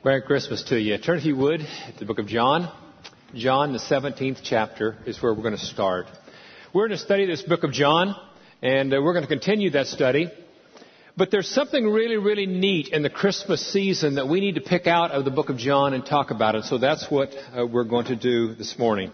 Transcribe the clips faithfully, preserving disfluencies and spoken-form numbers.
Merry Christmas to you. Turn, if you would, to the book of John. John, the seventeenth chapter, is where we're going to start. We're going to study this book of John, and uh, we're going to continue that study. But there's something really, really neat in the Christmas season that we need to pick out of the book of John and talk about it. So that's what uh, we're going to do this morning.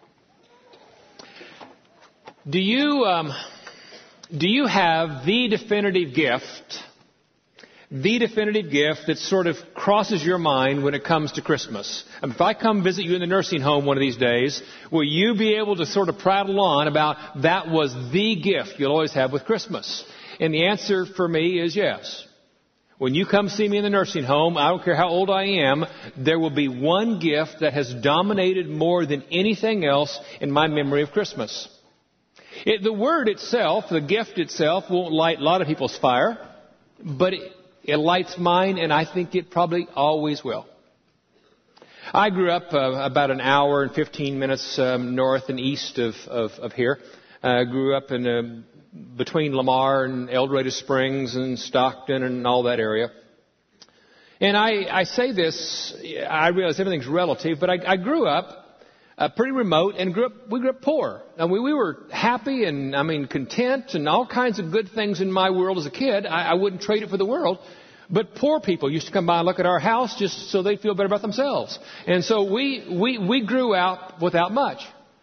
Do you, um, do you have the definitive gift The definitive gift that sort of crosses your mind when it comes to Christmas? And if I come visit you in the nursing home one of these days, will you be able to sort of prattle on about that was the gift you'll always have with Christmas? And the answer for me is yes. When you come see me in the nursing home, I don't care how old I am, there will be one gift that has dominated more than anything else in my memory of Christmas. It, the word itself, the gift itself, won't light a lot of people's fire, but it, It lights mine, and I think it probably always will. I grew up uh, about an hour and fifteen minutes um, north and east of, of, of here. I uh, grew up in uh, between Lamar and El Dorado Springs and Stockton and all that area. And I, I say this, I realize everything's relative, but I, I grew up uh, pretty remote and grew up, we grew up poor. And we, we were happy and, I mean, content and all kinds of good things in my world as a kid. I, I wouldn't trade it for the world. But poor people used to come by and look at our house just so they'd feel better about themselves. And so we, we, we grew out without much.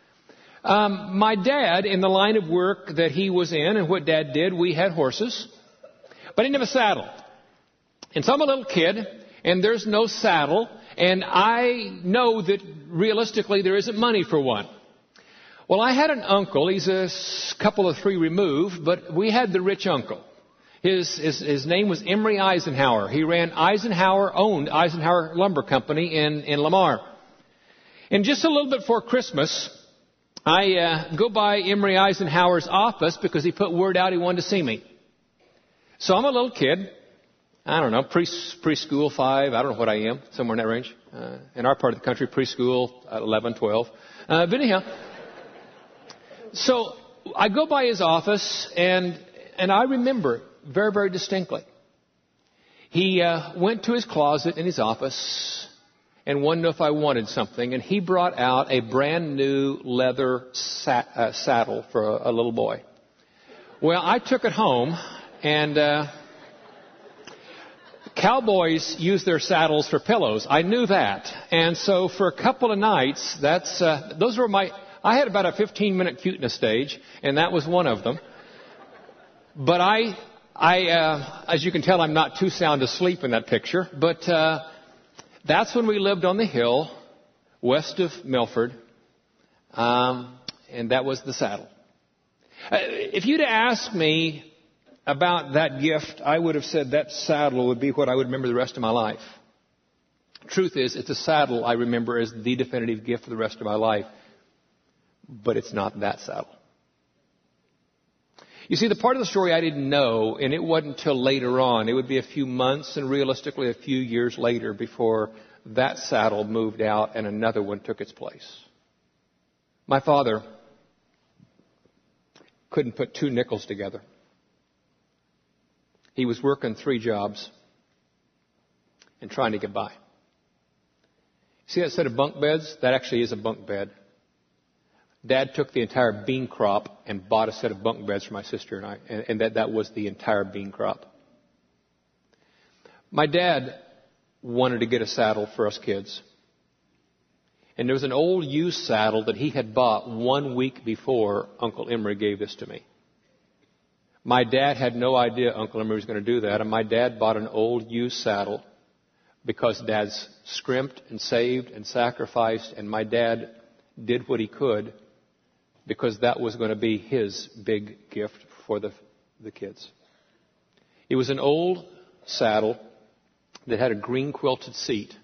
Um, my dad, in the line of work that he was in and what Dad did, we had horses. But he didn't have a saddle. And so I'm a little kid, and there's no saddle. And I know that realistically there isn't money for one. Well, I had an uncle. He's a couple of three removed, but we had the rich uncle. His, his, his name was Emery Eisenhower. He ran Eisenhower, owned Eisenhower Lumber Company in, in Lamar. And just a little bit before Christmas, I uh, go by Emery Eisenhower's office because he put word out he wanted to see me. So I'm a little kid. I don't know, pre, preschool, five, I don't know what I am, somewhere in that range. Uh, in our part of the country, preschool, eleven, twelve. Uh, but anyhow, so I go by his office, and and I remember very, very distinctly. He uh, went to his closet in his office and wanted to know if I wanted something, and he brought out a brand new leather sa- uh, saddle for a, a little boy. Well, I took it home, and uh, cowboys use their saddles for pillows. I knew that, and so for a couple of nights, that's uh, those were my. I had about a fifteen-minute cuteness stage, and that was one of them. But I. I, uh, as you can tell, I'm not too sound asleep in that picture, but uh, that's when we lived on the hill west of Milford, um, and that was the saddle. Uh, if you'd asked me about that gift, I would have said that saddle would be what I would remember the rest of my life. Truth is, it's a saddle I remember as the definitive gift for the rest of my life, but it's not that saddle. You see, the part of the story I didn't know, and it wasn't until later on, it would be a few months and realistically a few years later before that saddle moved out and another one took its place. My father couldn't put two nickels together. He was working three jobs and trying to get by. See that set of bunk beds? That actually is a bunk bed. Dad took the entire bean crop and bought a set of bunk beds for my sister and I, and, and that, that was the entire bean crop. My dad wanted to get a saddle for us kids. And there was an old used saddle that he had bought one week before Uncle Emery gave this to me. My dad had no idea Uncle Emery was going to do that, and my dad bought an old used saddle because Dad's scrimped and saved and sacrificed, and my dad did what he could because that was going to be his big gift for the, the kids. It was an old saddle that had a green quilted seat.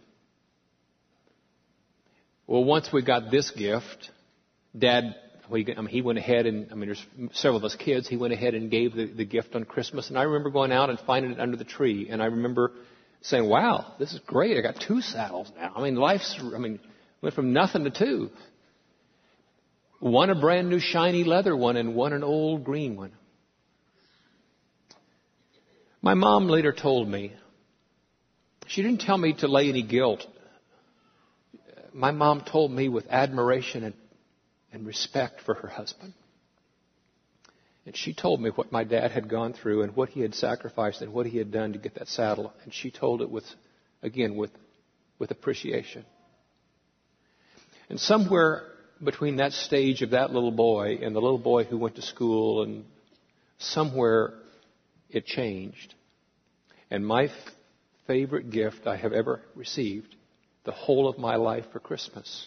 Well, once we got this gift, Dad, I mean, he went ahead and, I mean, there's several of us kids, he went ahead and gave the, the gift on Christmas. And I remember going out and finding it under the tree. And I remember saying, wow, this is great. I got two saddles now. I mean, life's, I mean, went from nothing to two. One a brand new shiny leather one and one an old green one. My mom later told me, She didn't tell me to lay any guilt. My mom told me with admiration and, and respect for her husband. And she told me what my dad had gone through and what he had sacrificed and what he had done to get that saddle. And she told it with, again, with, with appreciation. And somewhere between that stage of that little boy and the little boy who went to school, and somewhere it changed. And my f- favorite gift I have ever received, the whole of my life for Christmas,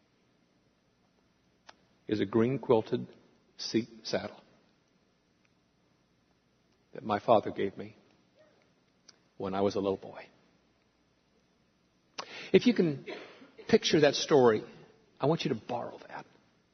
is a green quilted seat saddle that my father gave me when I was a little boy. If you can picture that story, I want you to borrow that.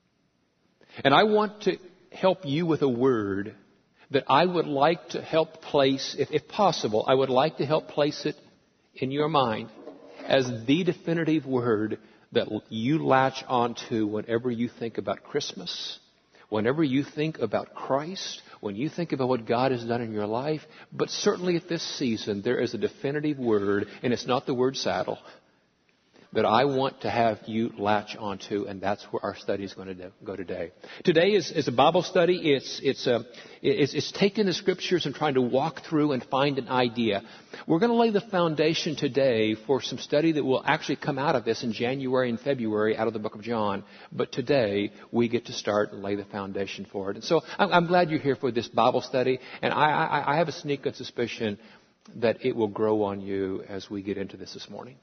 And I want to help you with a word that I would like to help place, if, if possible, I would like to help place it in your mind as the definitive word that you latch onto whenever you think about Christmas, whenever you think about Christ, when you think about what God has done in your life. But certainly at this season, there is a definitive word, and it's not the word saddle, that I want to have you latch onto, and that's where our study is going to go today. Today is, is a Bible study. It's, it's, a, it's, it's taking the Scriptures and trying to walk through and find an idea. We're going to lay the foundation today for some study that will actually come out of this in January and February out of the book of John. But today, we get to start and lay the foundation for it. And so I'm, I'm glad you're here for this Bible study, and I, I, I have a sneaking suspicion that it will grow on you as we get into this this morning.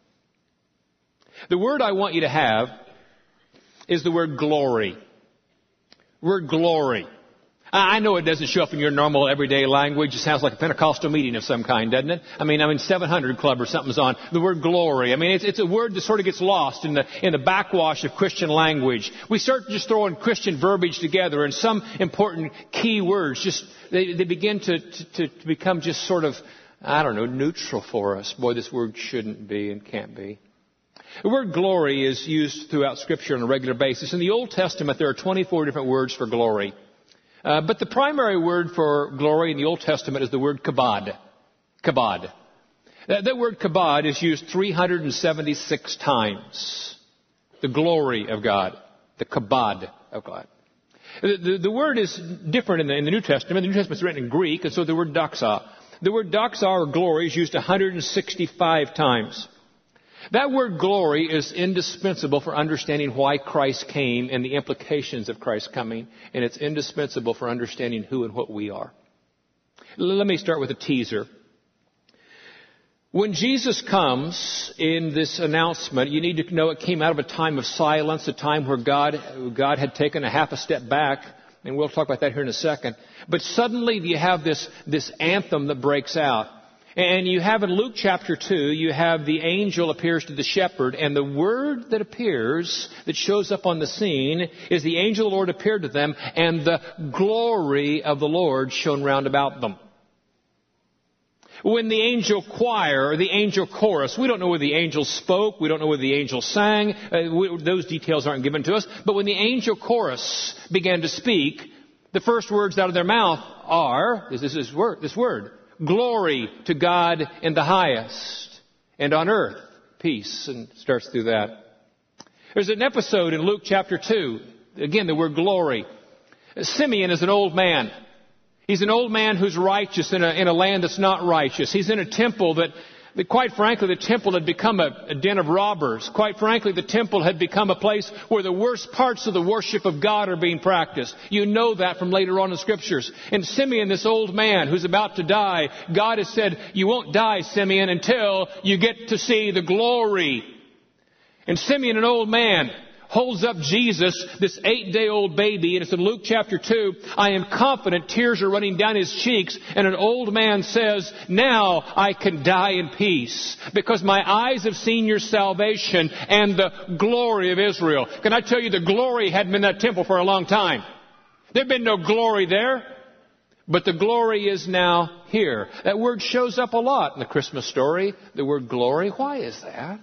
The word I want you to have is the word glory. Word glory. I know it doesn't show up in your normal everyday language. It sounds like a Pentecostal meeting of some kind, doesn't it? I mean, I mean, seven hundred Club or something's on. The word glory. I mean, it's, it's a word that sort of gets lost in the, in the backwash of Christian language. We start just throwing Christian verbiage together, and some important key words just, they, they begin to, to, to become just sort of, I don't know, neutral for us. Boy, this word shouldn't be and can't be. The word glory is used throughout Scripture on a regular basis. In the Old Testament, there are twenty-four different words for glory. Uh, but the primary word for glory in the Old Testament is the word kabod. Kabod. That, that word kabod is used three hundred seventy-six times. The glory of God. The kabod of God. The, the, the word is different in the, in the New Testament. The New Testament is written in Greek, and so the word doxa. The word doxa or glory is used one hundred sixty-five times. That word glory is indispensable for understanding why Christ came and the implications of Christ's coming, and it's indispensable for understanding who and what we are. Let me start with a teaser. When Jesus comes in this announcement, you need to know it came out of a time of silence, a time where God, God had taken a half a step back, and we'll talk about that here in a second. But suddenly you have this, this anthem that breaks out. And you have in Luke chapter two, you have the angel appears to the shepherd, and the word that appears, that shows up on the scene, is the angel of the Lord appeared to them, and the glory of the Lord shone round about them. When the angel choir, or the angel chorus, we don't know whether the angels spoke, we don't know whether the angels sang, uh, we, those details aren't given to us, but when the angel chorus began to speak, the first words out of their mouth are, this is this word, this word, glory to God in the highest, and on earth, peace, and starts through that. There's an episode in Luke chapter two, again, the word glory. Simeon is an old man. He's an old man who's righteous in a, in a land that's not righteous. He's in a temple that, that quite frankly, the temple had become a, a den of robbers. Quite frankly, the temple had become a place where the worst parts of the worship of God are being practiced. You know that from later on in the Scriptures. And Simeon, this old man who's about to die, God has said, you won't die, Simeon, until you get to see the glory. And Simeon, an old man, holds up Jesus, this eight-day-old baby, and it's in Luke chapter two. I am confident tears are running down his cheeks, and an old man says, now I can die in peace, because my eyes have seen your salvation and the glory of Israel. Can I tell you, the glory hadn't been in that temple for a long time. There'd been no glory there, but the glory is now here. That word shows up a lot in the Christmas story, the word glory. Why is that?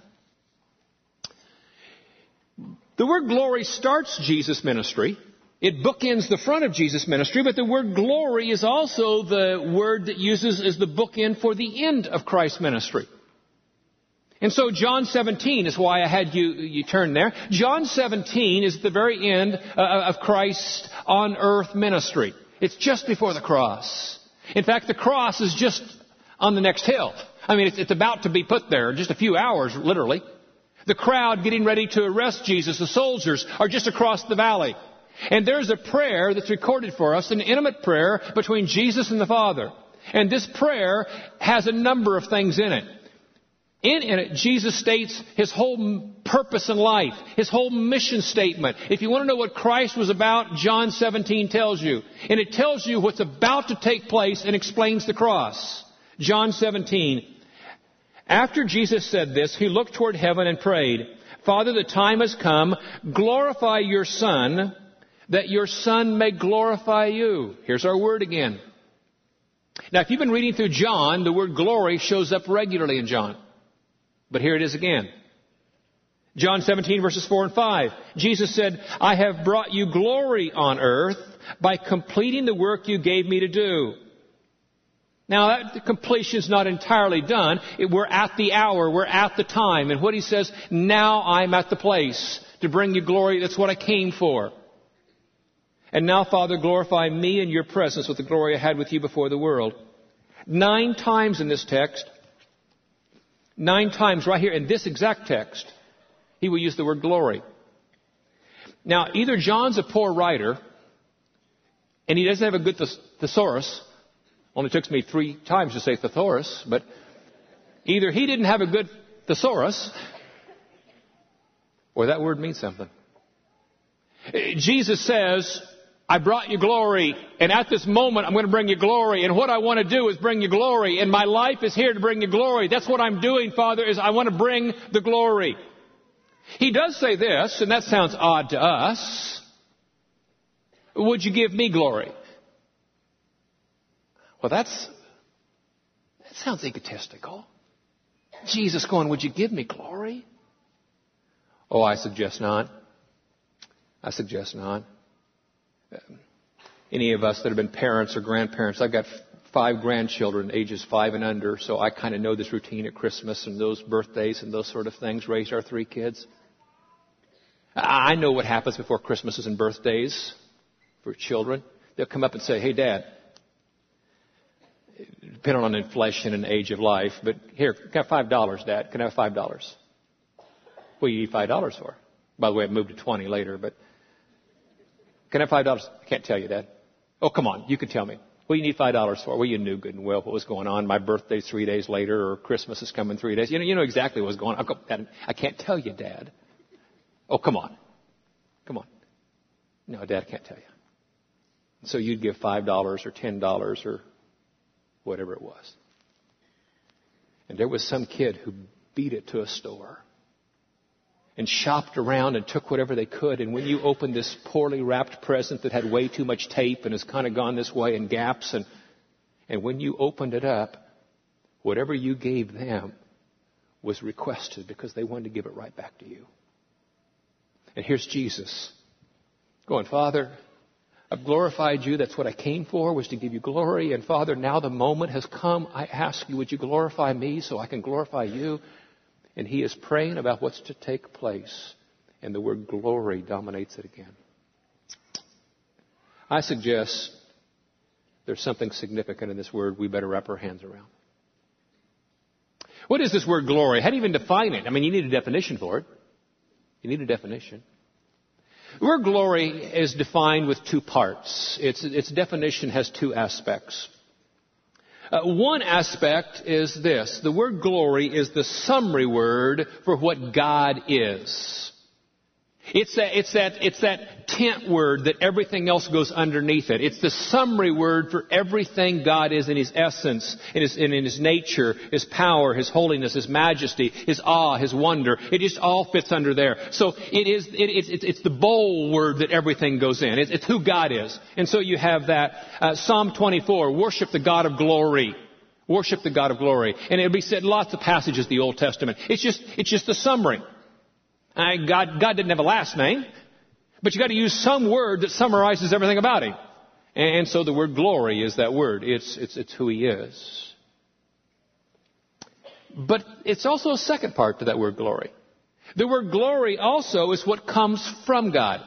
The word glory starts Jesus' ministry. It bookends the front of Jesus' ministry, but the word glory is also the word that uses as the bookend for the end of Christ's ministry. And so John seventeen is why I had you, you turn there. John seventeen is the very end uh, of Christ's on earth ministry. It's just before the cross. In fact, the cross is just on the next hill. I mean, it's, it's about to be put there, just a few hours, literally. The crowd getting ready to arrest Jesus, the soldiers, are just across the valley. And there's a prayer that's recorded for us, an intimate prayer between Jesus and the Father. And this prayer has a number of things in it. In, in it, Jesus states His whole purpose in life, His whole mission statement. If you want to know what Christ was about, John seventeen tells you. And it tells you what's about to take place and explains the cross. John seventeen. After Jesus said this, He looked toward heaven and prayed, Father, the time has come. Glorify your Son, that your Son may glorify you. Here's our word again. Now, if you've been reading through John, the word glory shows up regularly in John. But here it is again. John seventeen, verses four and five. Jesus said, I have brought you glory on earth by completing the work you gave me to do. Now, that completion is not entirely done. It, we're at the hour. We're at the time. And what He says, now I'm at the place to bring you glory. That's what I came for. And now, Father, glorify me in your presence with the glory I had with you before the world. Nine times in this text, nine times right here in this exact text, He will use the word glory. Now, either John's a poor writer, and he doesn't have a good thes- thesaurus. Only took me three times to say thesaurus, but either he didn't have a good thesaurus, or that word means something. Jesus says, I brought you glory, and at this moment I'm going to bring you glory, and what I want to do is bring you glory, and my life is here to bring you glory. That's what I'm doing, Father, is I want to bring the glory. He does say this, and that sounds odd to us. Would you give me glory? Well, that's, that sounds egotistical. Jesus going, would you give me glory? Oh, I suggest not. I suggest not. Any of us that have been parents or grandparents, I've got five grandchildren, ages five and under, so I kind of know this routine at Christmas and those birthdays and those sort of things, raised our three kids. I know what happens before Christmases and birthdays for children. They'll come up and say, hey, Dad, depending on inflation and age of life, but here, can I have five dollars, Dad? Can I have five dollars? What do you need five dollars for? By the way, it moved to twenty later, but can I have five dollars? I can't tell you, Dad. Oh, come on, you can tell me. What do you need five dollars for? Well, you knew good and well what was going on. My birthday's three days later, or Christmas is coming three days. You know, you know exactly what was going on. I'll go, Dad, I can't tell you, Dad. Oh, come on. Come on. No, Dad, I can't tell you. So you'd give five dollars or ten dollars or whatever it was. And there was some kid who beat it to a store and shopped around and took whatever they could. And when you opened this poorly wrapped present that had way too much tape and has kind of gone this way in gaps, and, and when you opened it up, whatever you gave them was requested because they wanted to give it right back to you. And here's Jesus going, Father, I've glorified you. That's what I came for, was to give you glory. And Father, now the moment has come. I ask you, would you glorify me so I can glorify you? And he is praying about what's to take place. And the word glory dominates it again. I suggest there's something significant in this word we better wrap our hands around. What is this word glory? How do you even define it? I mean, you need a definition for it. You need a definition. The word glory is defined with two parts. Its, its definition has two aspects. Uh, one aspect is this. The word glory is the summary word for what God is. It's that, it's that, it's that tent word that everything else goes underneath it. It's the summary word for everything God is in His essence, in His, in His nature, His power, His holiness, His majesty, His awe, His wonder. It just all fits under there. So it is, it, it's, it's, it's the bowl word that everything goes in. It's, it's who God is. And so you have that. Uh, Psalm twenty-four, worship the God of glory. Worship the God of glory. And it'll be said in lots of passages of the Old Testament. It's just, it's just the summary. I, God, God didn't have a last name, but you got to use some word that summarizes everything about Him. And so the word glory is that word. It's, it's, it's who He is. But it's also a second part to that word glory. The word glory also is what comes from God.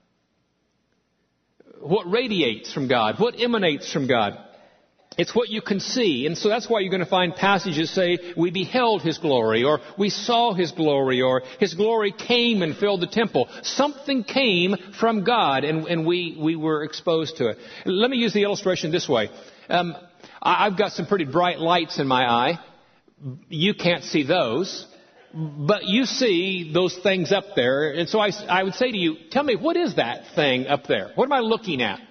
What radiates from God. What emanates from God. It's what you can see. And so that's why you're going to find passages say, we beheld His glory, or we saw His glory, or His glory came and filled the temple. Something came from God, and, and we, we were exposed to it. Let me use the illustration this way. Um, I've got some pretty bright lights in my eye. You can't see those, but you see those things up there. And so I, I would say to you, tell me, what is that thing up there? What am I looking at?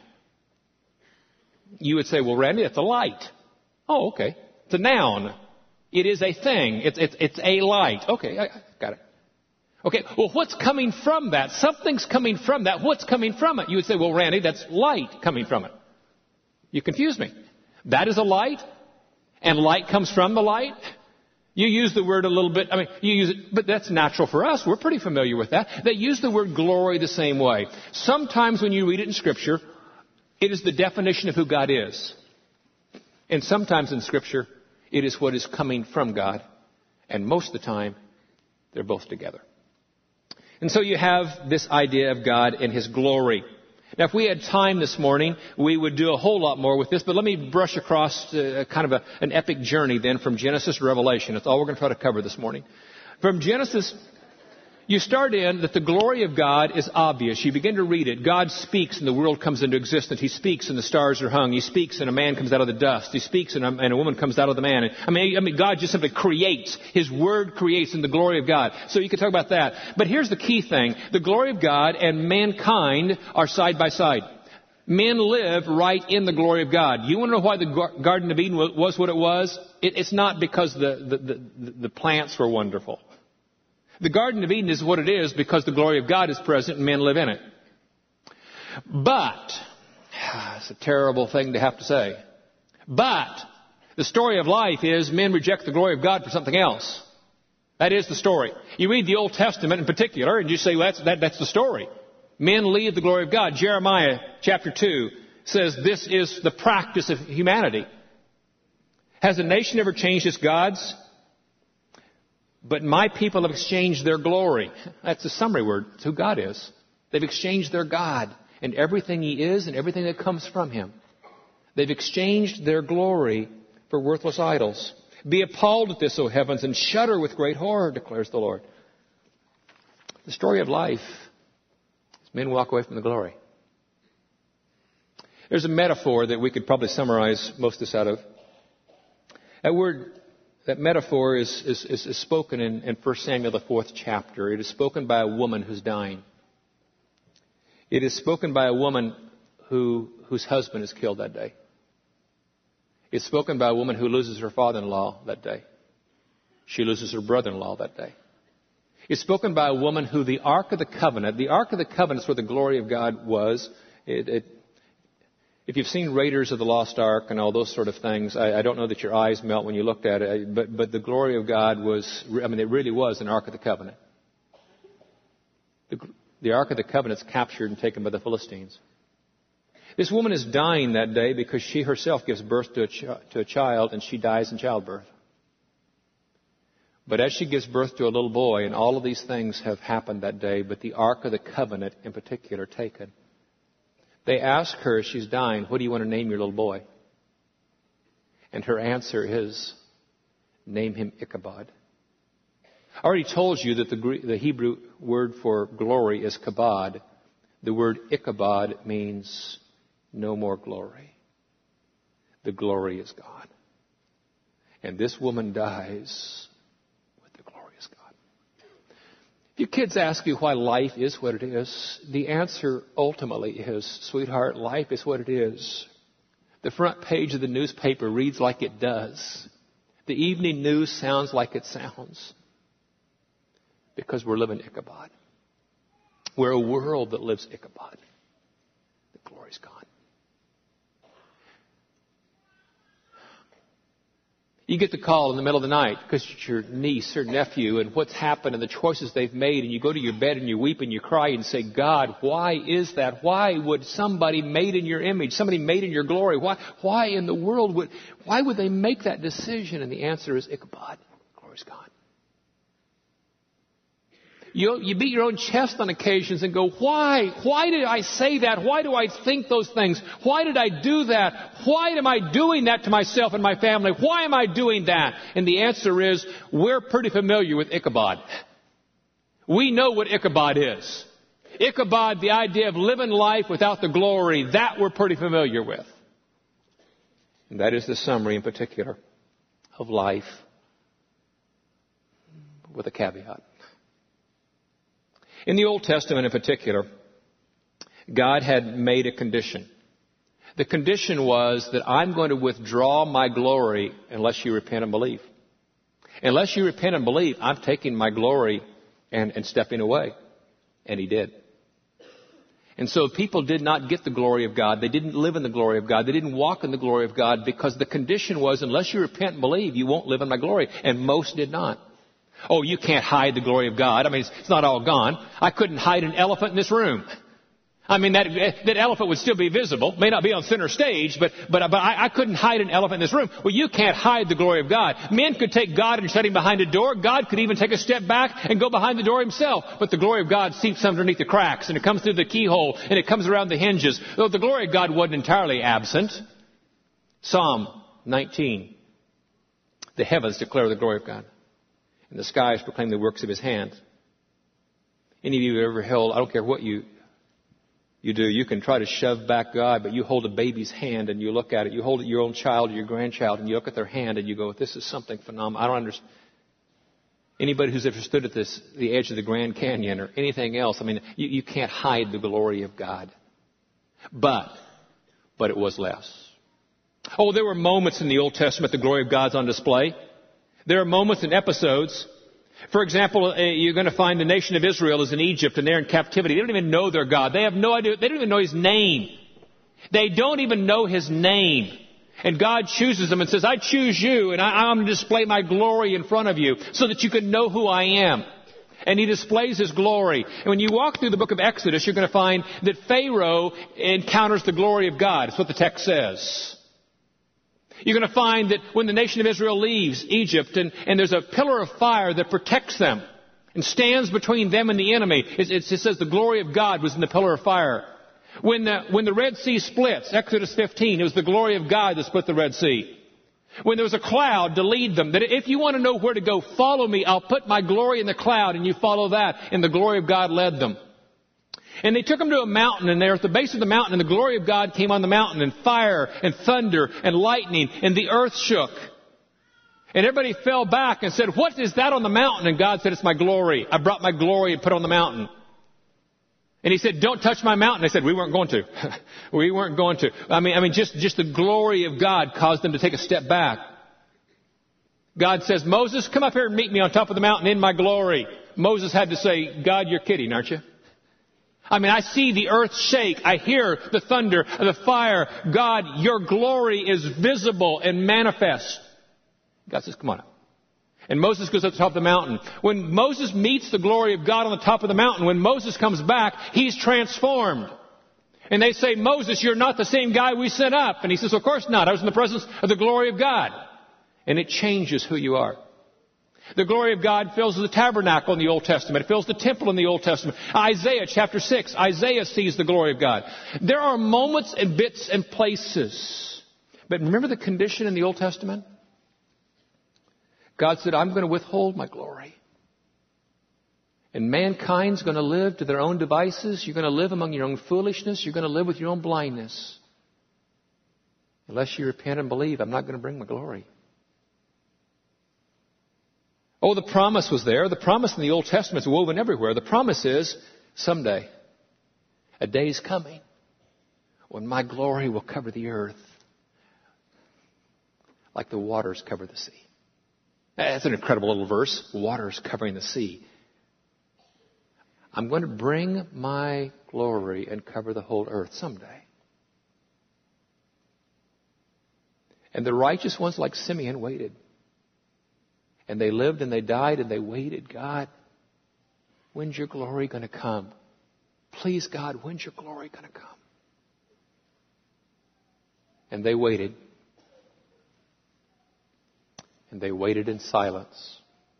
You would say, well, Randy, it's a light. Oh, okay. It's a noun. It is a thing. It's, it's, it's a light. Okay, I, I got it. Okay, well, what's coming from that? Something's coming from that. What's coming from it? You would say, well, Randy, that's light coming from it. You confuse me. That is a light, and light comes from the light. You use the word a little bit, I mean, you use it, but that's natural for us. We're pretty familiar with that. They use the word glory the same way. Sometimes when you read it in Scripture, it is the definition of who God is. And sometimes in Scripture, it is what is coming from God. And most of the time, they're both together. And so you have this idea of God and His glory. Now, if we had time this morning, we would do a whole lot more with this. But let me brush across uh, kind of a, an epic journey then from Genesis to Revelation. That's all we're going to try to cover this morning. From Genesis, you start in that the glory of God is obvious. You begin to read it. God speaks and the world comes into existence. He speaks and the stars are hung. He speaks and a man comes out of the dust. He speaks and a, and a woman comes out of the man. And, I mean, I mean, God just simply creates. His word creates in the glory of God. So you can talk about that. But here's the key thing. The glory of God and mankind are side by side. Men live right in the glory of God. You want to know why the Garden of Eden was what it was? It, it's not because the, the, the, the plants were wonderful. The Garden of Eden is what it is because the glory of God is present and men live in it. But, it's a terrible thing to have to say, but the story of life is men reject the glory of God for something else. That is the story. You read the Old Testament in particular and you say, well, that's, that, that's the story. Men leave the glory of God. Jeremiah chapter two says this is the practice of humanity. Has a nation ever changed its gods? But my people have exchanged their glory. That's a summary word. It's who God is. They've exchanged their God and everything He is and everything that comes from Him. They've exchanged their glory for worthless idols. Be appalled at this, O heavens, and shudder with great horror, declares the Lord. The story of life is men walk away from the glory. There's a metaphor that we could probably summarize most of this out of. That word That metaphor is, is, is, is spoken in, in First Samuel, the fourth chapter. It is spoken by a woman who's dying. It is spoken by a woman who, whose husband is killed that day. It's spoken by a woman who loses her father-in-law that day. She loses her brother-in-law that day. It's spoken by a woman who the Ark of the Covenant, the Ark of the Covenant is where the glory of God was. It, it, If you've seen Raiders of the Lost Ark and all those sort of things, I, I don't know that your eyes melt when you looked at it, but, but the glory of God was, I mean, it really was an Ark of the Covenant. The, the Ark of the Covenant is captured and taken by the Philistines. This woman is dying that day because she herself gives birth to a, ch- to a child and she dies in childbirth. But as she gives birth to a little boy, and all of these things have happened that day, but the Ark of the Covenant in particular taken. They ask her as she's dying, what do you want to name your little boy? And her answer is, name him Ichabod. I already told you that the, Greek, the Hebrew word for glory is kabod. The word Ichabod means no more glory. The glory is gone. And this woman dies with the glorious God. If your kids ask you why life is what it is, the answer ultimately is, sweetheart, life is what it is. The front page of the newspaper reads like it does. The evening news sounds like it sounds. Because we're living Ichabod. We're a world that lives Ichabod. The glory's gone. You get the call in the middle of the night because it's your niece or nephew and what's happened and the choices they've made, and you go to your bed and you weep and you cry and say, God, why is that? Why would somebody made in your image, somebody made in your glory, why, why in the world would, why would they make that decision? And the answer is Ichabod. glory's gone. You, you beat your own chest on occasions and go, why? Why did I say that? Why do I think those things? Why did I do that? Why am I doing that to myself and my family? Why am I doing that? And the answer is, we're pretty familiar with Ichabod. We know what Ichabod is. Ichabod, the idea of living life without the glory, that we're pretty familiar with. And that is the summary in particular of life with a caveat. In the Old Testament in particular, God had made a condition. The condition was that I'm going to withdraw my glory unless you repent and believe. Unless you repent and believe, I'm taking my glory and, and stepping away. And he did. And so people did not get the glory of God. They didn't live in the glory of God. They didn't walk in the glory of God because the condition was, unless you repent and believe, you won't live in my glory. And most did not. Oh, you can't hide the glory of God. I mean, it's, it's not all gone. I couldn't hide an elephant in this room. I mean, that that elephant would still be visible. May not be on center stage, but but, but I, I couldn't hide an elephant in this room. Well, you can't hide the glory of God. Men could take God and shut him behind a door. God could even take a step back and go behind the door himself. But the glory of God seeps underneath the cracks, and it comes through the keyhole, and it comes around the hinges. Though the glory of God wasn't entirely absent. Psalm nineteen. The heavens declare the glory of God, and the skies proclaim the works of his hands. Any of you have ever held, I don't care what you you do, you can try to shove back God, but you hold a baby's hand and you look at it. You hold your own child or your grandchild and you look at their hand and you go, this is something phenomenal. I don't understand. Anybody who's ever stood at this, the edge of the Grand Canyon or anything else, I mean, you, you can't hide the glory of God. But, but it was less. Oh, there were moments in the Old Testament the glory of God's on display. There are moments and episodes. For example, you're going to find the nation of Israel is in Egypt and they're in captivity. They don't even know their God. They have no idea. They don't even know his name. They don't even know his name. And God chooses them and says, I choose you and I, I'm going to display my glory in front of you so that you can know who I am. And he displays his glory. And when you walk through the book of Exodus, you're going to find that Pharaoh encounters the glory of God. That's what the text says. You're going to find that when the nation of Israel leaves Egypt and, and there's a pillar of fire that protects them and stands between them and the enemy, it, it says the glory of God was in the pillar of fire. When the, when the Red Sea splits, Exodus fifteen, it was the glory of God that split the Red Sea. When there was a cloud to lead them, that if you want to know where to go, follow me. I'll put my glory in the cloud, and you follow that. And the glory of God led them. And they took them to a mountain, and there at the base of the mountain, and the glory of God came on the mountain, and fire, and thunder, and lightning, and the earth shook. And everybody fell back and said, what is that on the mountain? And God said, it's my glory. I brought my glory and put it on the mountain. And he said, don't touch my mountain. They said, we weren't going to. we weren't going to. I mean, I mean, just, just the glory of God caused them to take a step back. God says, Moses, come up here and meet me on top of the mountain in my glory. Moses had to say, God, you're kidding, aren't you? I mean, I see the earth shake. I hear the thunder, the fire. God, your glory is visible and manifest. God says, come on up. And Moses goes up to the top of the mountain. When Moses meets the glory of God on the top of the mountain, when Moses comes back, he's transformed. And they say, Moses, you're not the same guy we sent up. And he says, of course not. I was in the presence of the glory of God. And it changes who you are. The glory of God fills the tabernacle in the Old Testament. It fills the temple in the Old Testament. Isaiah chapter six, Isaiah sees the glory of God. There are moments and bits and places. But remember the condition in the Old Testament? God said, I'm going to withhold my glory. And mankind's going to live to their own devices. You're going to live among your own foolishness. You're going to live with your own blindness. Unless you repent and believe, I'm not going to bring my glory. Oh, the promise was there. The promise in the Old Testament is woven everywhere. The promise is someday, a day is coming when my glory will cover the earth like the waters cover the sea. That's an incredible little verse. Waters covering the sea. I'm going to bring my glory and cover the whole earth someday. And the righteous ones like Simeon waited. And they lived and they died and they waited. God, when's your glory going to come? Please, God, when's your glory going to come? And they waited. And they waited in silence.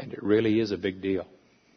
And it really is a big deal.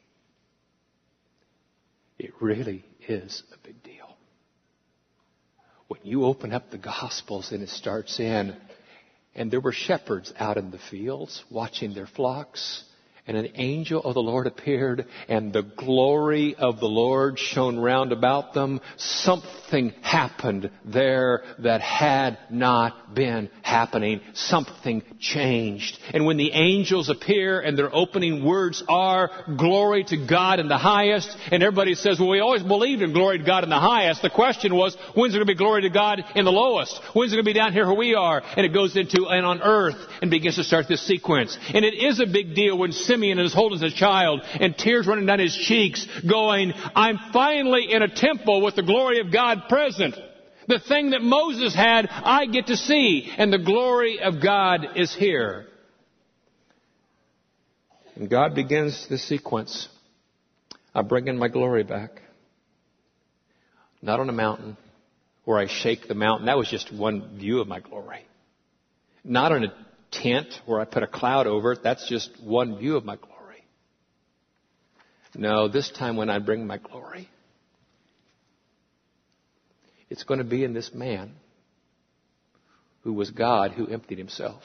It really is a big deal. When you open up the Gospels and it starts in, and there were shepherds out in the fields watching their flocks, and an angel of the Lord appeared, and the glory of the Lord shone round about them. Something happened there that had not been happening. Something changed. And when the angels appear and their opening words are, glory to God in the highest, and everybody says, well, we always believed in glory to God in the highest. The question was, when's there going to be glory to God in the lowest? When's it going to be down here where we are? And it goes into, and on earth, and begins to start this sequence. And it is a big deal when Simeon is holding as a child and tears running down his cheeks going, I'm finally in a temple with the glory of God present. The thing that Moses had, I get to see. And the glory of God is here. And God begins the sequence. I bring in my glory back. Not on a mountain where I shake the mountain. That was just one view of my glory. Not on a tent where I put a cloud over it. That's just one view of my glory. No, this time when I bring my glory, it's going to be in this man who was God, who emptied himself.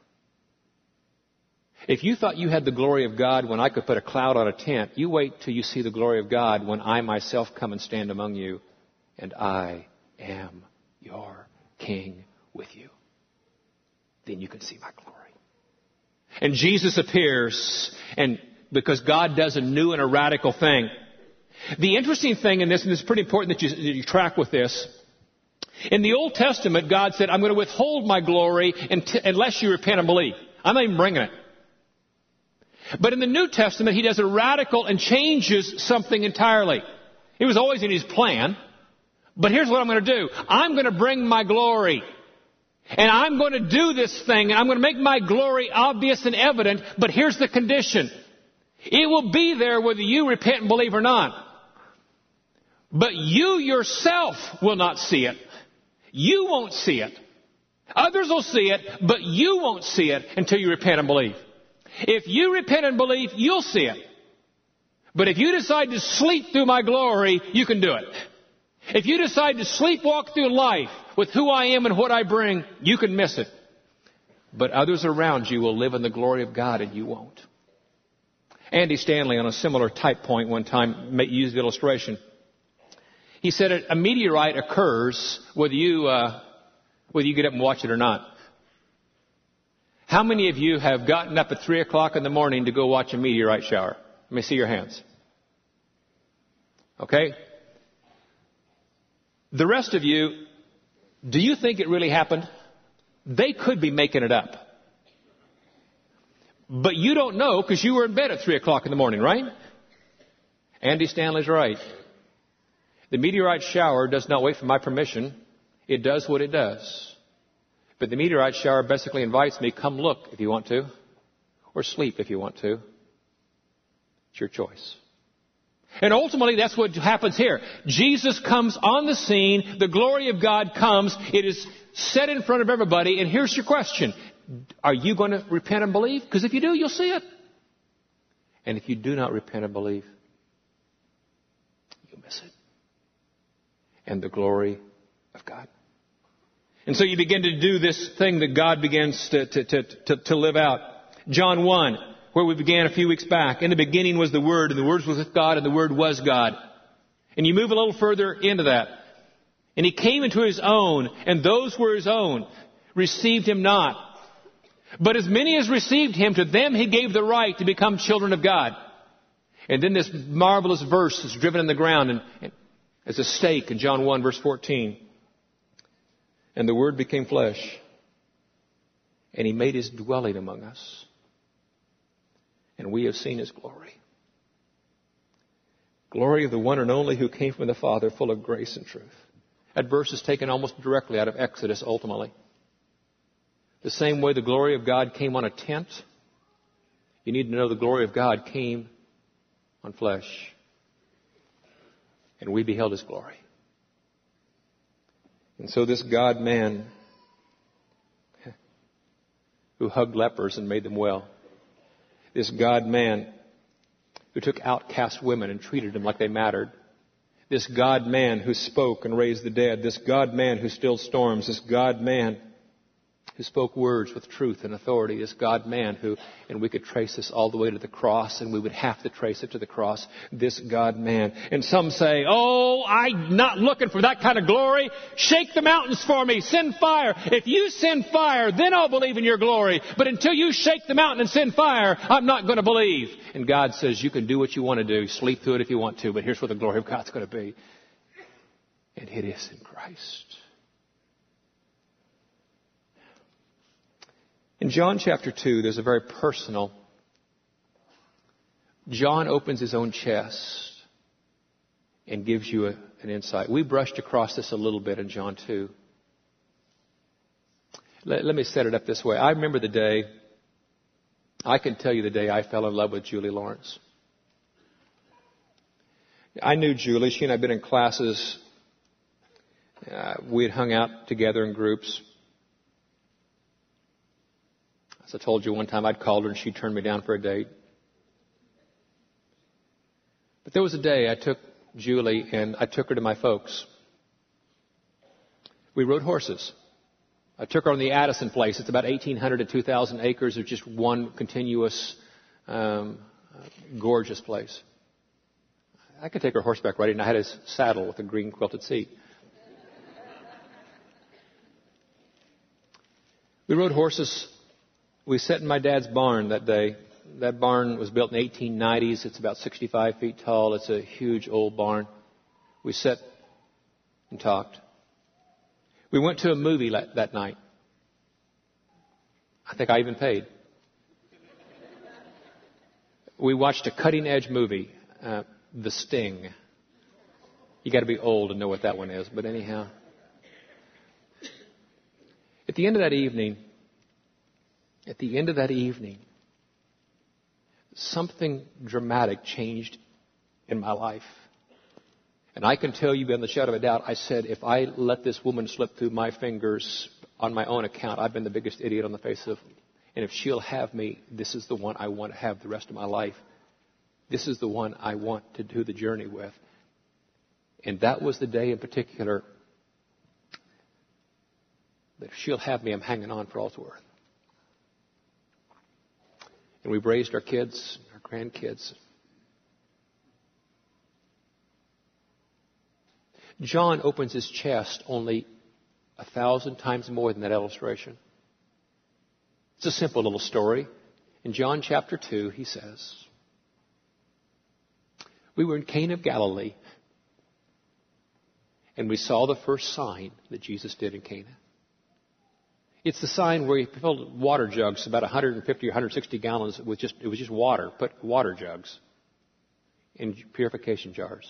If you thought you had the glory of God when I could put a cloud on a tent, you wait till you see the glory of God when I myself come and stand among you, and I am your King with you. Then you can see my glory. And Jesus appears, and because God does a new and a radical thing. The interesting thing in this, and it's pretty important that you, that you track with this, in the Old Testament, God said, I'm going to withhold my glory until, unless you repent and believe. I'm not even bringing it. But in the New Testament, He does a radical and changes something entirely. It was always in His plan. But here's what I'm going to do. I'm going to bring my glory. And I'm going to do this thing, and I'm going to make my glory obvious and evident, but here's the condition. It will be there whether you repent and believe or not. But you yourself will not see it. You won't see it. Others will see it, but you won't see it until you repent and believe. If you repent and believe, you'll see it. But if you decide to sleep through my glory, you can do it. If you decide to sleepwalk through life with who I am and what I bring, you can miss it. But others around you will live in the glory of God and you won't. Andy Stanley, on a similar type point one time, used the illustration. He said a meteorite occurs whether you, uh, whether you get up and watch it or not. How many of you have gotten up at three o'clock in the morning to go watch a meteorite shower? Let me see your hands. Okay? The rest of you, do you think it really happened? They could be making it up. But you don't know because you were in bed at three o'clock in the morning, right? Andy Stanley's right. The meteorite shower does not wait for my permission. It does what it does. But the meteorite shower basically invites me, come look if you want to, or sleep if you want to. It's your choice. And ultimately, that's what happens here. Jesus comes on the scene. The glory of God comes. It is set in front of everybody. And here's your question. Are you going to repent and believe? Because if you do, you'll see it. And if you do not repent and believe, you'll miss it. And the glory of God. And so you begin to do this thing that God begins to, to, to, to, to live out. John one, where we began a few weeks back. In the beginning was the Word, and the Word was with God, and the Word was God. And you move a little further into that. And He came into His own, and those were His own received Him not. But as many as received Him, to them He gave the right to become children of God. And then this marvelous verse is driven in the ground and, and as a stake in John one, verse fourteen. And the Word became flesh, and He made His dwelling among us. And we have seen His glory. Glory of the one and only who came from the Father, full of grace and truth. That verse is taken almost directly out of Exodus, ultimately. The same way the glory of God came on a tent, you need to know the glory of God came on flesh. And we beheld His glory. And so this God-man who hugged lepers and made them well, This God-man who took outcast women and treated them like they mattered. This God-man who spoke and raised the dead. This God-man who stilled storms. This God-man who spoke words with truth and authority. This God-man who, and we could trace this all the way to the cross, and we would have to trace it to the cross. This God-man. And some say, oh, I'm not looking for that kind of glory. Shake the mountains for me. Send fire. If you send fire, then I'll believe in your glory. But until you shake the mountain and send fire, I'm not going to believe. And God says, you can do what you want to do. Sleep through it if you want to, but here's where the glory of God's going to be. And it is in Christ. In John chapter two, there's a very personal. John opens his own chest and gives you a, an insight. We brushed across this a little bit in John two. Let, let me set it up this way. I remember the day, I can tell you the day I fell in love with Julie Lawrence. I knew Julie. She and I had been in classes. Uh, we had hung out together in groups. As I told you one time, I'd called her and she turned me down for a date. But there was a day I took Julie and I took her to my folks. We rode horses. I took her on the Addison place. It's about eighteen hundred to two thousand acres of just one continuous, um, gorgeous place. I could take her horseback riding, and I had his saddle with a green quilted seat. We rode horses. We sat in my dad's barn that day. That barn was built in the eighteen nineties. It's about sixty-five feet tall. It's a huge old barn. We sat and talked. We went to a movie that night. I think I even paid. We watched a cutting-edge movie, uh, The Sting. You got to be old to know what that one is, but anyhow. At the end of that evening, At the end of that evening, something dramatic changed in my life. And I can tell you beyond the shadow of a doubt, I said, if I let this woman slip through my fingers on my own account, I've been the biggest idiot on the face of. And if she'll have me, this is the one I want to have the rest of my life. This is the one I want to do the journey with. And that was the day in particular that if she'll have me, I'm hanging on for all it's worth. And we've raised our kids, our grandkids. John opens his chest only a thousand times more than that illustration. It's a simple little story. In John chapter two, he says, we were in Cana of Galilee, and we saw the first sign that Jesus did in Cana. It's the sign where he filled water jugs, about one hundred fifty or one hundred sixty gallons, with just, it was just water, put water jugs in purification jars.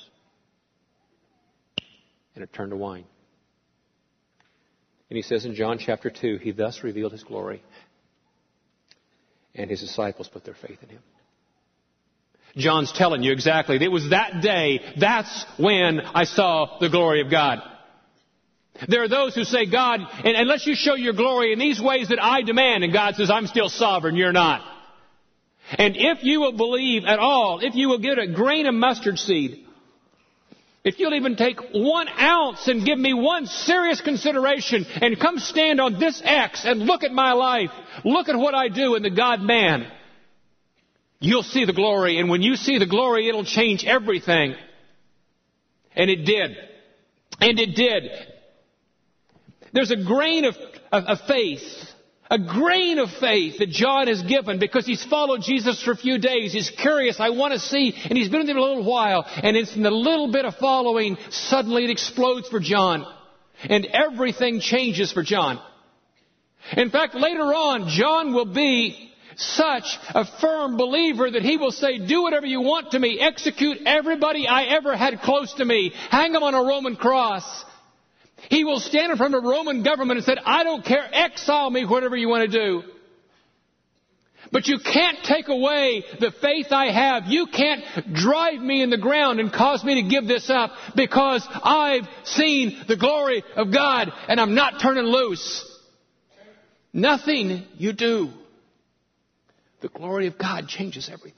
And it turned to wine. And he says in John chapter two, he thus revealed his glory. And his disciples put their faith in him. John's telling you exactly. It was that day, that's when I saw the glory of God. There are those who say, God, and unless you show your glory in these ways that I demand, and God says, I'm still sovereign, you're not. And if you will believe at all, if you will get a grain of mustard seed, if you'll even take one ounce and give me one serious consideration and come stand on this X and look at my life, look at what I do in the God-man, you'll see the glory. And when you see the glory, it'll change everything. And it did. And it did. There's a grain of, of, of faith, a grain of faith that John has given because he's followed Jesus for a few days. He's curious. I want to see. And he's been with him a little while. And it's in the little bit of following, suddenly it explodes for John. And everything changes for John. In fact, later on, John will be such a firm believer that he will say, do whatever you want to me. Execute everybody I ever had close to me. Hang them on a Roman cross. He will stand in front of the Roman government and say, I don't care, exile me, whatever you want to do. But you can't take away the faith I have. You can't drive me in the ground and cause me to give this up because I've seen the glory of God and I'm not turning loose. Nothing you do. The glory of God changes everything.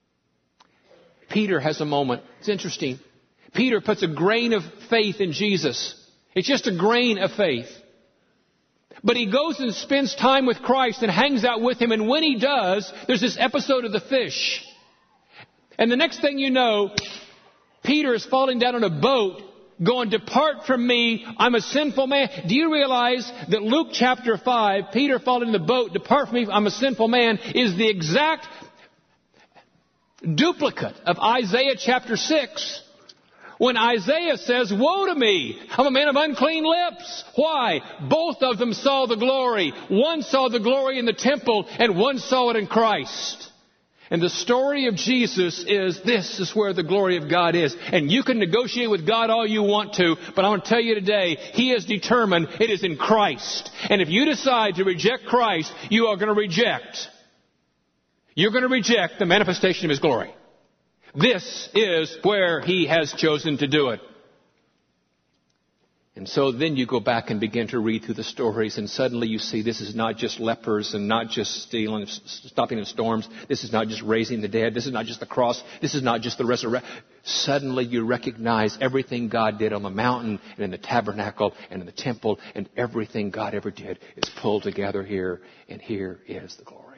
Peter has a moment. It's interesting. Peter puts a grain of faith in Jesus. It's just a grain of faith. But he goes and spends time with Christ and hangs out with Him. And when he does, there's this episode of the fish. And the next thing you know, Peter is falling down on a boat going, depart from me, I'm a sinful man. Do you realize that Luke chapter five, Peter falling in the boat, depart from me, I'm a sinful man, is the exact duplicate of Isaiah chapter six. When Isaiah says, woe to me, I'm a man of unclean lips. Why? Both of them saw the glory. One saw the glory in the temple and one saw it in Christ. And the story of Jesus is, this is where the glory of God is. And you can negotiate with God all you want to, but I want to tell you today, He is determined it is in Christ. And if you decide to reject Christ, you are going to reject. You're going to reject the manifestation of His glory. This is where He has chosen to do it. And so then you go back and begin to read through the stories, and suddenly you see this is not just lepers and not just stealing, stopping in storms. This is not just raising the dead. This is not just the cross. This is not just the resurrection. Suddenly you recognize everything God did on the mountain and in the tabernacle and in the temple, and everything God ever did is pulled together here, and here is the glory.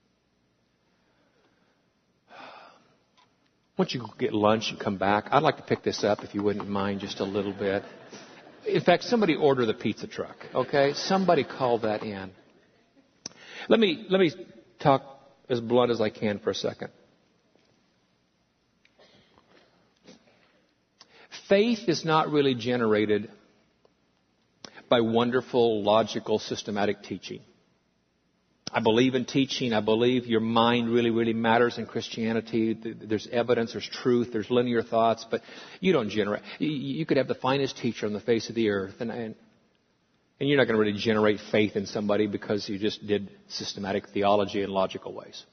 Once you go get lunch and come back, I'd like to pick this up, if you wouldn't mind, just a little bit. In fact, somebody order the pizza truck, okay? Somebody call that in. Let me, let me talk as blunt as I can for a second. Faith is not really generated by wonderful, logical, systematic teaching. I believe in teaching. I believe your mind really, really matters in Christianity. There's evidence, there's truth, there's linear thoughts, but you don't generate. You could have the finest teacher on the face of the earth, and, and, and you're not going to really generate faith in somebody because you just did systematic theology in logical ways.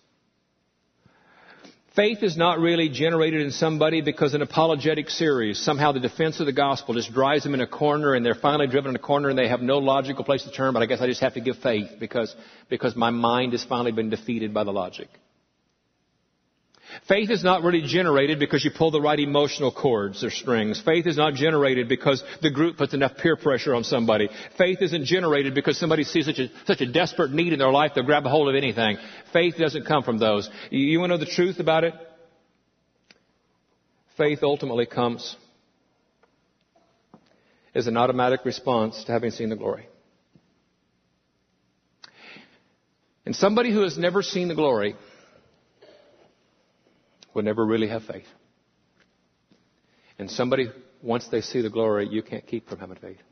Faith is not really generated in somebody because an apologetic series, somehow the defense of the gospel just drives them in a corner, and they're finally driven in a corner and they have no logical place to turn, but I guess I just have to give faith because, because my mind has finally been defeated by the logic. Faith is not really generated because you pull the right emotional cords or strings. Faith is not generated because the group puts enough peer pressure on somebody. Faith isn't generated because somebody sees such a, such a desperate need in their life they'll grab a hold of anything. Faith doesn't come from those. You, you want to know the truth about it? Faith ultimately comes as an automatic response to having seen the glory. And somebody who has never seen the glory will never really have faith. And somebody, once they see the glory, you can't keep from having faith.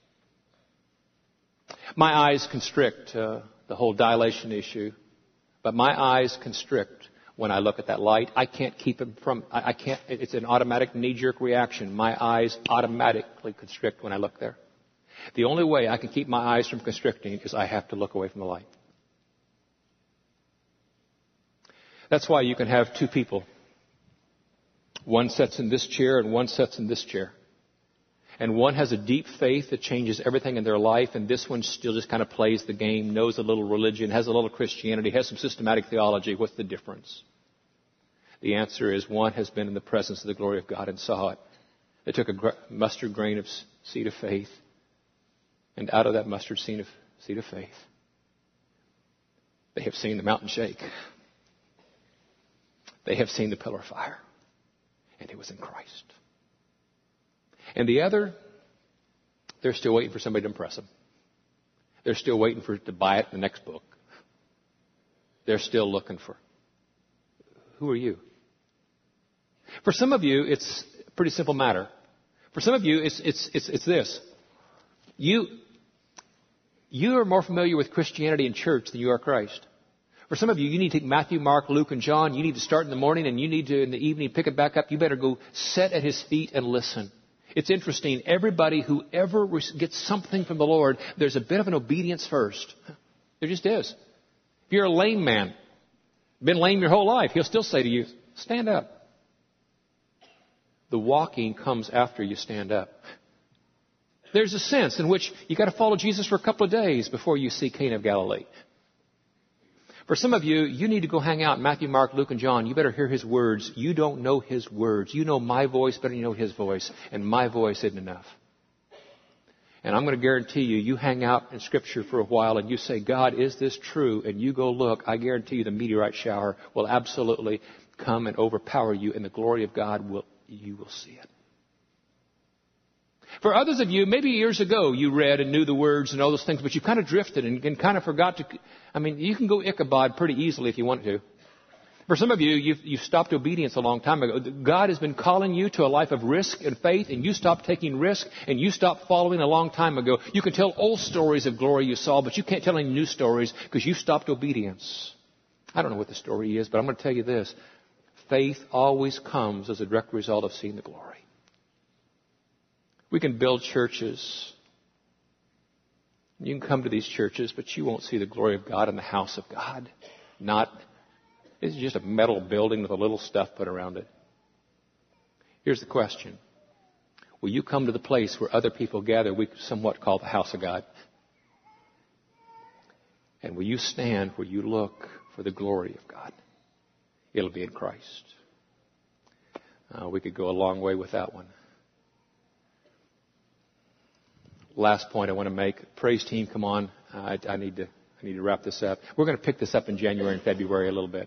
My eyes constrict, uh, the whole dilation issue, but my eyes constrict when I look at that light. I can't keep it from, I, I can't, it's an automatic knee-jerk reaction. My eyes automatically constrict when I look there. The only way I can keep my eyes from constricting is I have to look away from the light. That's why you can have two people. One sits in this chair and one sits in this chair. And one has a deep faith that changes everything in their life, and this one still just kind of plays the game, knows a little religion, has a little Christianity, has some systematic theology. What's the difference? The answer is one has been in the presence of the glory of God and saw it. They took a gr- mustard grain of seed of faith, and out of that mustard seed of, seed of faith, they have seen the mountain shake. They have seen the pillar of fire. And it was in Christ. And the other, they're still waiting for somebody to impress them. They're still waiting for to buy it in the next book. They're still looking for, who are you? For some of you, it's a pretty simple matter. For some of you, it's it's it's it's this. You you are more familiar with Christianity and church than you are Christ. For some of you, you need to take Matthew, Mark, Luke, and John. You need to start in the morning, and you need to, in the evening, pick it back up. You better go sit at His feet and listen. It's interesting. Everybody who ever gets something from the Lord, there's a bit of an obedience first. There just is. If you're a lame man, been lame your whole life, He'll still say to you, stand up. The walking comes after you stand up. There's a sense in which you got to follow Jesus for a couple of days before you see Cana of Galilee. For some of you, you need to go hang out in Matthew, Mark, Luke, and John. You better hear His words. You don't know His words. You know my voice better than you know His voice. And my voice isn't enough. And I'm going to guarantee you, you hang out in Scripture for a while and you say, God, is this true? And you go look, I guarantee you the meteorite shower will absolutely come and overpower you, and the glory of God will, you will see it. For others of you, maybe years ago you read and knew the words and all those things, but you kind of drifted and, and kind of forgot to, I mean, you can go Ichabod pretty easily if you want to. For some of you, you've, you've stopped obedience a long time ago. God has been calling you to a life of risk and faith, and you stopped taking risk, and you stopped following a long time ago. You can tell old stories of glory you saw, but you can't tell any new stories because you stopped obedience. I don't know what the story is, but I'm going to tell you this. Faith always comes as a direct result of seeing the glory. We can build churches. You can come to these churches, but you won't see the glory of God in the house of God. Not It's just a metal building with a little stuff put around it. Here's the question. Will you come to the place where other people gather, we somewhat call the house of God? And will you stand where you look for the glory of God? It'll be in Christ. Uh, we could go a long way with that one. Last point I want to make. Praise team, come on. Uh, I, I need to I need to wrap this up. We're going to pick this up in January and February a little bit.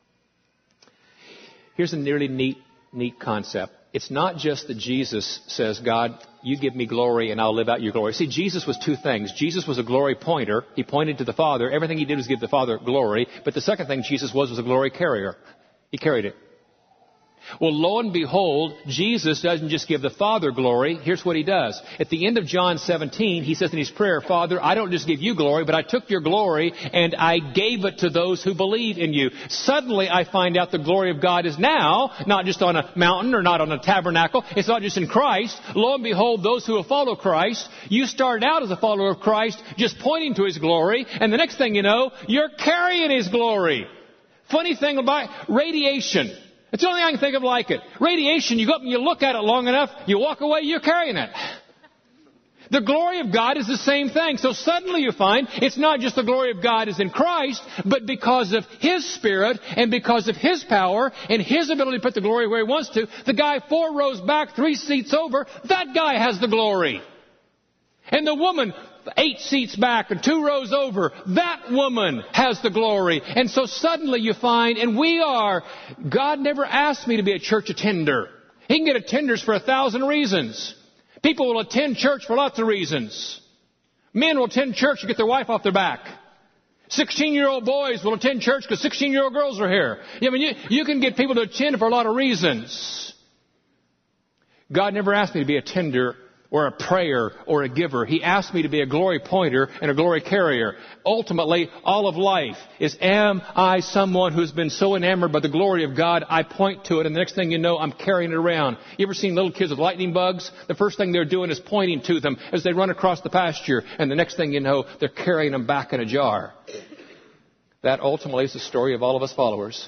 Here's a nearly neat, neat concept. It's not just that Jesus says, God, you give me glory and I'll live out your glory. See, Jesus was two things. Jesus was a glory pointer. He pointed to the Father. Everything He did was give the Father glory. But the second thing Jesus was was a glory carrier. He carried it. Well, lo and behold, Jesus doesn't just give the Father glory. Here's what He does. At the end of John seventeen, He says in His prayer, Father, I don't just give you glory, but I took your glory and I gave it to those who believe in you. Suddenly, I find out the glory of God is now not just on a mountain or not on a tabernacle. It's not just in Christ. Lo and behold, those who will follow Christ, you started out as a follower of Christ just pointing to His glory, and the next thing you know, you're carrying His glory. Funny thing about radiation. It's the only thing I can think of like it. Radiation, you go up and you look at it long enough, you walk away, you're carrying it. The glory of God is the same thing. So suddenly you find it's not just the glory of God is in Christ, but because of His Spirit and because of His power and His ability to put the glory where He wants to, the guy four rows back, three seats over, that guy has the glory. And the woman eight seats back and two rows over, that woman has the glory. And so suddenly you find, and we are, God never asked me to be a church attender. He can get attenders for a thousand reasons. People will attend church for lots of reasons. Men will attend church to get their wife off their back. sixteen-year-old boys will attend church because sixteen-year-old girls are here. I mean, you, you can get people to attend for a lot of reasons. God never asked me to be a tender or a prayer or a giver. He asked me to be a glory pointer and a glory carrier. Ultimately, all of life is, am I someone who's been so enamored by the glory of God, I point to it, and the next thing you know, I'm carrying it around. You ever seen little kids with lightning bugs? The first thing they're doing is pointing to them as they run across the pasture, and the next thing you know, they're carrying them back in a jar. That ultimately is the story of all of us followers.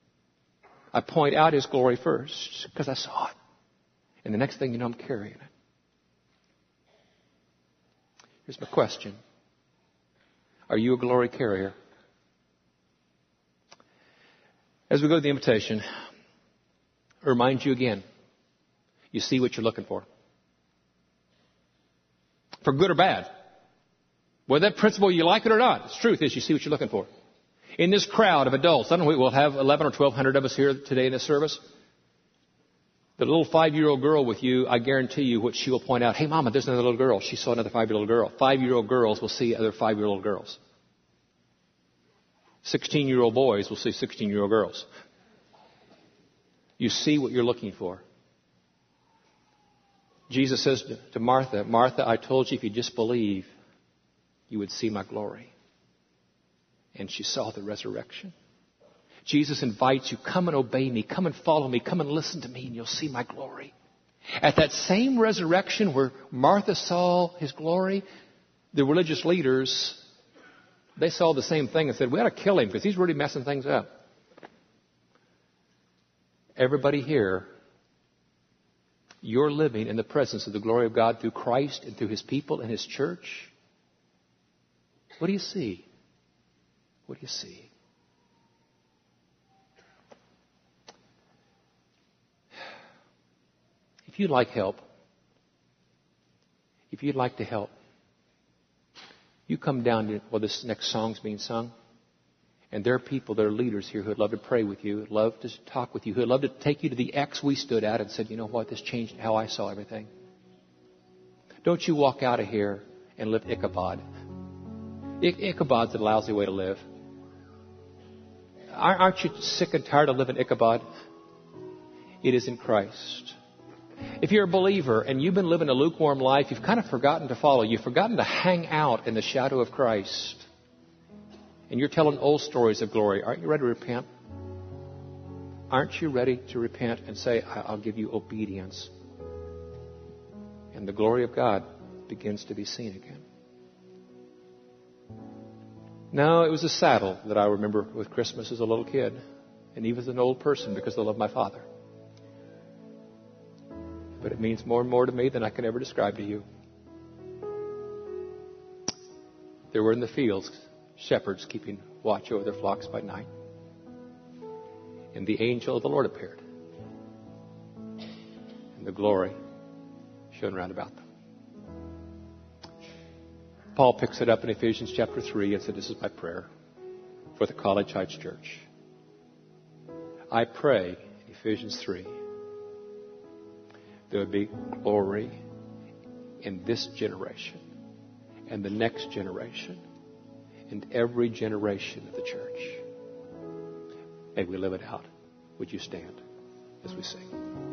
I point out His glory first because I saw it. And the next thing you know, I'm carrying it. Here's my question. Are you a glory carrier? As we go to the invitation, I remind you again, you see what you're looking for. For good or bad. Whether that principle you like it or not, the truth is you see what you're looking for. In this crowd of adults, I don't know, we'll have eleven or twelve hundred of us here today in this service. The little five-year-old girl with you, I guarantee you what she will point out, hey, Mama, there's another little girl. She saw another five-year-old girl. Five-year-old girls will see other five-year-old girls. Sixteen-year-old boys will see sixteen-year-old girls. You see what you're looking for. Jesus says to Martha, Martha, I told you if you just believe, you would see my glory. And she saw the resurrection. Jesus invites you, come and obey me, come and follow me, come and listen to me, and you'll see my glory. At that same resurrection where Martha saw His glory, the religious leaders, they saw the same thing and said, we ought to kill him because he's really messing things up. Everybody here, you're living in the presence of the glory of God through Christ and through His people and His church. What do you see? What do you see? you'd like help, if you'd like to help, you come down to where this next song's being sung. And there are people, there are leaders here who would love to pray with you, who'd love to talk with you, who'd love to take you to the X we stood at and said, you know what, this changed how I saw everything. Don't you walk out of here and live Ichabod. I- Ichabod's a lousy way to live. Aren't you sick and tired of living Ichabod? It is in Christ. If you're a believer and you've been living a lukewarm life, you've kind of forgotten to follow. You've forgotten to hang out in the shadow of Christ. And you're telling old stories of glory. Aren't you ready to repent? Aren't you ready to repent and say, I'll give you obedience? And the glory of God begins to be seen again. No, it was a saddle that I remember with Christmas as a little kid. And even as an old person because I love my Father. But it means more and more to me than I can ever describe to you. They were in the fields, shepherds keeping watch over their flocks by night. And the angel of the Lord appeared. And the glory shone round about them. Paul picks it up in Ephesians chapter three and said, this is my prayer for the College Heights Church. I pray, in Ephesians three, there would be glory in this generation and the next generation and every generation of the church. May we live it out. Would you stand as we sing?